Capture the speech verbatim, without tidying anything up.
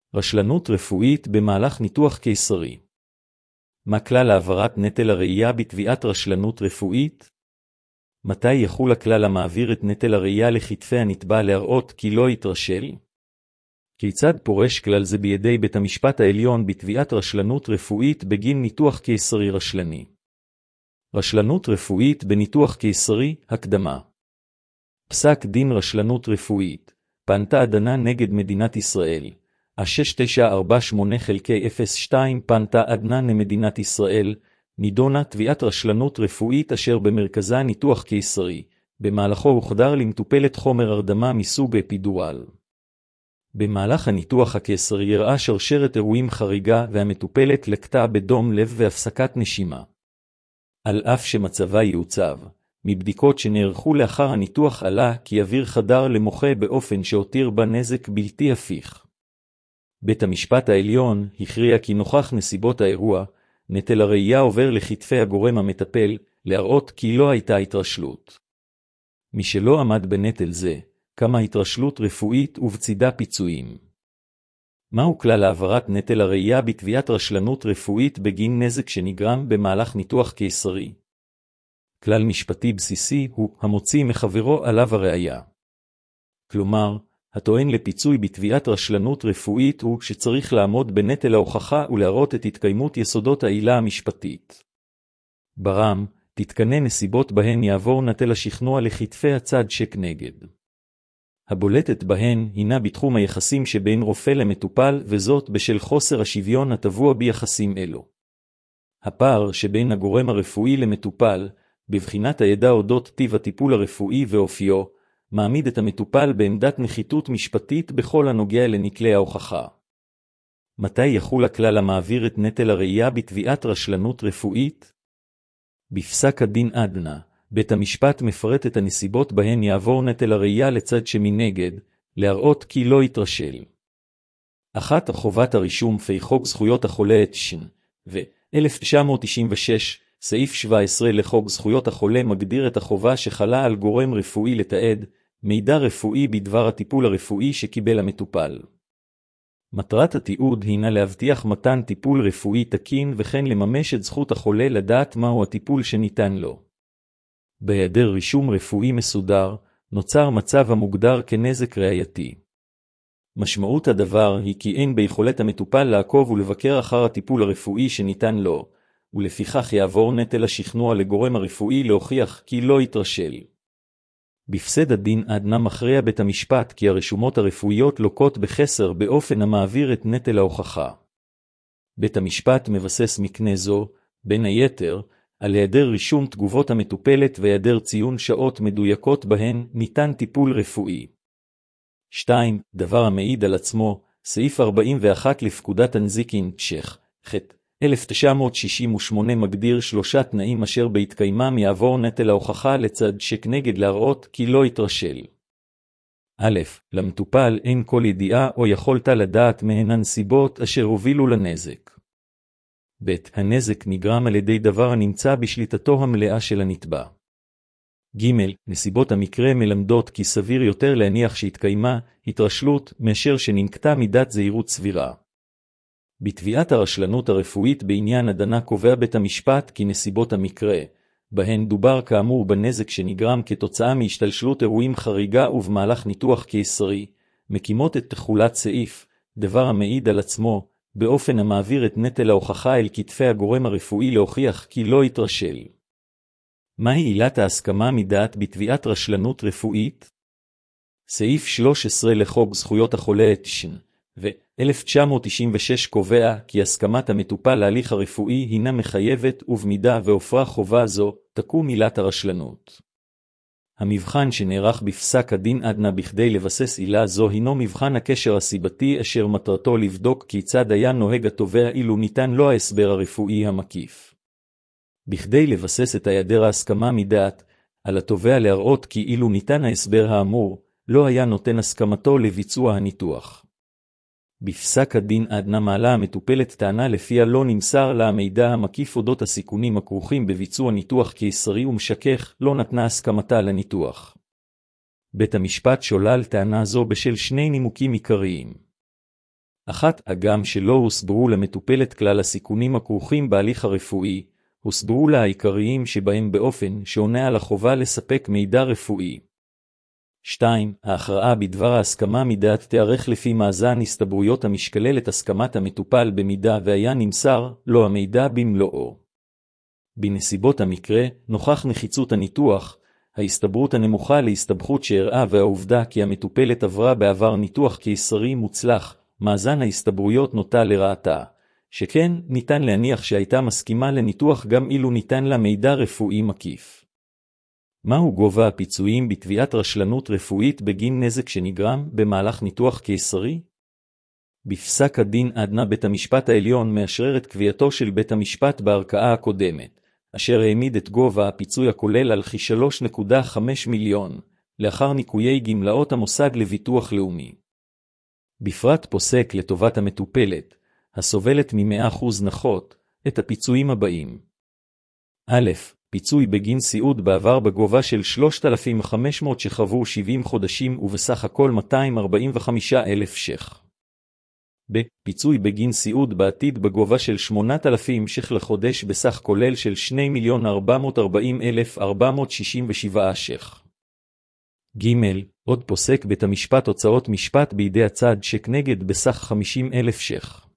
רשלנות רפואית במהלך ניתוח קיסרי. מה כלל העברת נטל הראייה בתביעת רשלנות רפואית? מתי יחול הכלל המעביר את נטל הראייה לכתפי הנתבע להראות כי לא יתרשל? כיצד פורש כלל זה בידי בית המשפט העליון בתביעת רשלנות רפואית בגין ניתוח קיסרי רשלני? רשלנות רפואית בניתוח קיסרי, הקדמה. פסק דין רשלנות רפואית, פנתה עדנה נגד מדינת ישראל, ה-שש תשע ארבע שמונה חלקי אפס שתיים פנתה עדנה למדינת ישראל, נידונה תביעת רשלנות רפואית אשר במרכזה ניתוח קיסרי, במהלכו הוחדר למטופלת חומר הרדמה מסוג אפידורל. במהלך הניתוח הקיסרי הראה שרשרת אירועים חריגה והמטופלת לקטה בדום לב והפסקת נשימה. על אף שמצבה יעוצב, מבדיקות שנערכו לאחר הניתוח עלה כי אוויר חדר למוחה באופן שהותיר בה נזק בלתי הפיך. בית המשפט העליון הכריע כי נוכח נסיבות האירוע, נטל הראייה עובר לכתפי הגורם המטפל, להראות כי לא הייתה התרשלות. מי שלא עמד בנטל זה, כמה התרשלות רפואית ובצידה פיצויים. מהו כלל העברת נטל הראייה בתביעת רשלנות רפואית בגין נזק שנגרם במהלך ניתוח קיסרי? כלל משפטי בסיסי הוא המוציא מחברו עליו הראייה. כלומר, הטוען לפיצוי בתביעת רשלנות רפואית הוא שצריך לעמוד בנטל ההוכחה ולהראות את התקיימות יסודות העילה המשפטית. ברם, תתקנה נסיבות בהן יעבור נטל השכנוע לכתפי הצד שכנגד. הבולטת בהן הינה בתחום היחסים שבין רופא למטופל, וזאת בשל חוסר השוויון הטבוע ביחסים אלו. הפער שבין הגורם הרפואי למטופל, בבחינת הידע אודות טיב הטיפול הרפואי ואופיו, מעמיד את המטופל בעמדת נחיתות משפטית בכל הנוגע לנקלי ההוכחה. מתי יחול הכלל המעביר את נטל הראייה בתביעת רשלנות רפואית? בפסק הדין עדנה, בית המשפט מפרט את הנסיבות בהן יעבור נטל הראייה לצד שמנגד, להראות כי לא יתרשל. אחת, חובת הרישום פי חוק זכויות החולה תש"ן, ו-אלף תשע מאות תשעים ושש, סעיף שבע עשרה לחוק זכויות החולה מגדיר את החובה שחלה על גורם רפואי לתעד, מידע רפואי בדבר הטיפול הרפואי שקיבל המטופל. מטרת התיעוד הינה להבטיח מתן טיפול רפואי תקין וכן לממש את זכות החולה לדעת מהו הטיפול שניתן לו. בהיעדר רישום רפואי מסודר, נוצר מצב המוגדר כנזק ראייתי. משמעות הדבר היא כי אין ביכולת המטופל לעקוב ולבקר אחר הטיפול הרפואי שניתן לו, ולפיכך יעבור נטל השכנוע לגורם הרפואי להוכיח כי לא יתרשל. בפסק הדין עדנה מכריע בית המשפט כי הרשומות הרפואיות לוקות בחסר באופן המעביר את נטל ההוכחה. בית המשפט מבסס מקנה זו, בין היתר, על היעדר רישום תגובות המטופלת והיעדר ציון שעות מדויקות בהן ניתן טיפול רפואי. שתיים. דבר המעיד על עצמו, סעיף ארבעים ואחת לפקודת הנזיקין, צ'ך, ח' אלף תשע מאות שישים ושמונה מגדיר שלושה תנאים אשר בהתקיימם יעבור נטל ההוכחה לצד שכנגד להראות כי לא יתרשל. א', למטופל אין כל ידיעה או יכולת לדעת מהן הנסיבות אשר הובילו לנזק. ב', הנזק נגרם על ידי דבר הנמצא בשליטתו המלאה של הנתבע. ג', נסיבות המקרה מלמדות כי סביר יותר להניח שהתקיימה התרשלות מאשר שננקטה מידת זהירות סבירה. בתביעת הרשלנות הרפואית בעניין עדנה קובע בית המשפט כי נסיבות המקרה, בהן דובר כאמור בנזק שנגרם כתוצאה מהשתלשלות אירועים חריגה ובמהלך ניתוח קיסרי, מקימות את תחולת סעיף, דבר המעיד על עצמו, באופן המעביר את נטל ההוכחה אל כתפי הגורם הרפואי להוכיח כי לא יתרשל. מהי עילת ההסכמה מדעת בתביעת רשלנות רפואית? סעיף שלוש עשרה לחוק זכויות החולה תש"ן, ו-אלף תשע מאות תשעים ושש קובע כי הסכמת המטופל להליך הרפואי הינה מחייבת ובמידה והופרה חובה זו, תקום עילת הרשלנות. המבחן שנערך בפסק הדין עדנה בכדי לבסס עילה זו הינו מבחן הקשר הסיבתי אשר מטרתו לבדוק כיצד היה נוהג התובע אילו ניתן לו ההסבר הרפואי המקיף. בכדי לבסס את היעדר ההסכמה מדעת, על התובע להראות כי אילו ניתן ההסבר האמור, לא היה נותן הסכמתו לביצוע הניתוח. בפסק הדין עדנה מעלה המטופלת טענה לפיה לא נמסר לה המידע המקיף אודות הסיכונים הכרוכים בביצוע ניתוח קיסרי ומשכך לא נתנה הסכמתה לניתוח. בית המשפט שולל טענה זו בשל שני נימוקים עיקריים. אחת, הגם שלא הוסברו למטופלת כלל הסיכונים הכרוכים בהליך הרפואי, הוסברו לה העיקריים שבהם באופן שעונה על החובה לספק מידע רפואי. שתיים. ההכרעה בדבר ההסכמה מדעת תיערך לפי מאזן הסתברויות המשקלל את הסכמת המטופל במידה והיה נמסר לו המידע במלואו. בנסיבות המקרה, נוכח נחיצות הניתוח, ההסתברות הנמוכה להסתבכות שאירעה והעובדה כי המטופלת עברה בעבר ניתוח קיסרי מוצלח, מאזן ההסתברויות נוטה לרעתה, שכן ניתן להניח שהייתה מסכימה לניתוח גם אילו ניתן לה מידע רפואי מקיף. מהו גובה הפיצויים בתביעת רשלנות רפואית בגין נזק שנגרם במהלך ניתוח קיסרי? בפסק הדין עדנה בית המשפט העליון מאשרר את קביעתו של בית המשפט בערכאה הקודמת, אשר העמיד את גובה הפיצוי הכולל על כ-שלוש נקודה חמש מיליון, לאחר ניכויי גמלאות המוסד לביטוח לאומי. בפרט פוסק לטובת המטופלת, הסובלת מ-מאה אחוז נכות, את הפיצויים הבאים. א', פיצוי בגין סיעוד בעבר בגובה של שלושת אלפים וחמש מאות שחוו שבעים חודשים ובסך הכל מאתיים ארבעים וחמישה אלף ש"ח. ב. פיצוי בגין סיעוד בעתיד בגובה של שמונת אלפים ש"ח לחודש בסך כולל של שניים מיליון ארבע מאות וארבעים אלף ארבע מאות שישים ושבע ש"ח. ג. עוד פוסק בית המשפט הוצאות משפט בידי הצד שכנגד בסך חמישים אלף ש"ח.